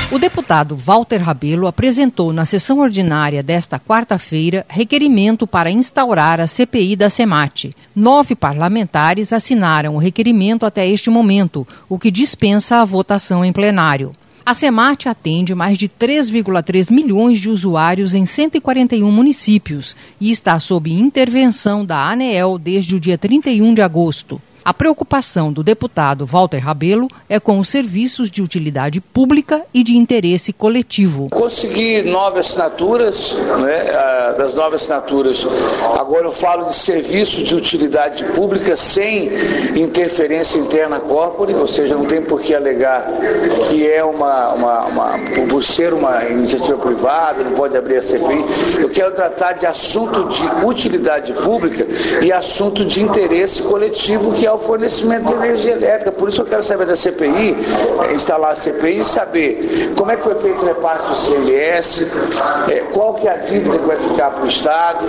O deputado Walter Rabelo apresentou na sessão ordinária desta quarta-feira requerimento para instaurar a CPI da SEMAT. 9 parlamentares assinaram o requerimento até este momento, o que dispensa a votação em plenário. A SEMAT atende mais de 3,3 milhões de usuários em 141 municípios e está sob intervenção da ANEEL desde o dia 31 de agosto. A preocupação do deputado Walter Rabelo é com os serviços de utilidade pública e de interesse coletivo. Consegui 9 assinaturas, das 9 assinaturas, agora eu falo de serviços de utilidade pública sem interferência interna corpore, ou seja, não tem por que alegar que é por ser uma iniciativa privada, não pode abrir a CPI. Eu quero tratar de assunto de utilidade pública e assunto de interesse coletivo, que é o fornecimento de energia elétrica. Por isso eu quero saber da CPI, instalar a CPI e saber como é que foi feito o repasse do CMS, qual que é a dívida que vai ficar para o Estado,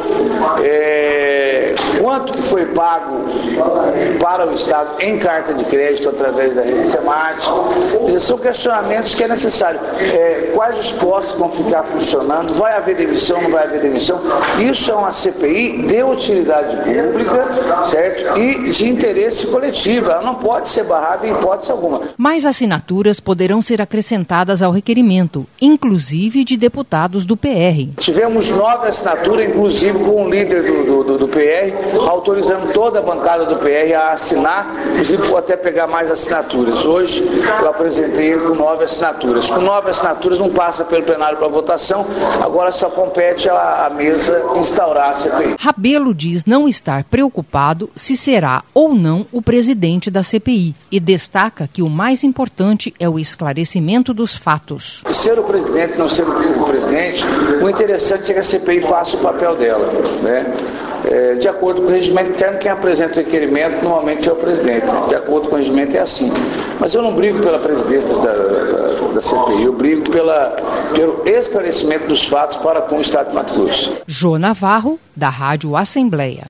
quanto que foi pago para o Estado em carta de crédito através da rede SEMAT. São questionamentos que é necessário. Quais os postos vão ficar funcionando? Vai haver demissão, não vai haver demissão? Isso é uma CPI de utilidade pública, certo? E de interesse coletivo. Ela não pode ser barrada em hipótese alguma. Mais assinaturas poderão ser acrescentadas ao requerimento, inclusive de deputados do PR. Tivemos 9 assinaturas, inclusive com o líder do PR, autorizando toda a bancada do PR a assinar, inclusive vou até pegar mais assinaturas. Hoje eu apresentei com 9 assinaturas. Com 9 assinaturas não passa pelo plenário para votação, agora só compete à mesa instaurar a CPI. Rabelo diz não estar preocupado se será ou não o presidente da CPI e destaca que o mais importante é o esclarecimento dos fatos. Ser o presidente, não ser o presidente, o interessante é que a CPI faça o papel dela, de acordo com o regimento interno, quem apresenta o requerimento normalmente é o presidente. De acordo com o regimento é assim. Mas eu não brigo pela presidência da CPI, eu brigo pelo esclarecimento dos fatos para com o Estado de Mato Grosso. Jô Navarro, da Rádio Assembleia.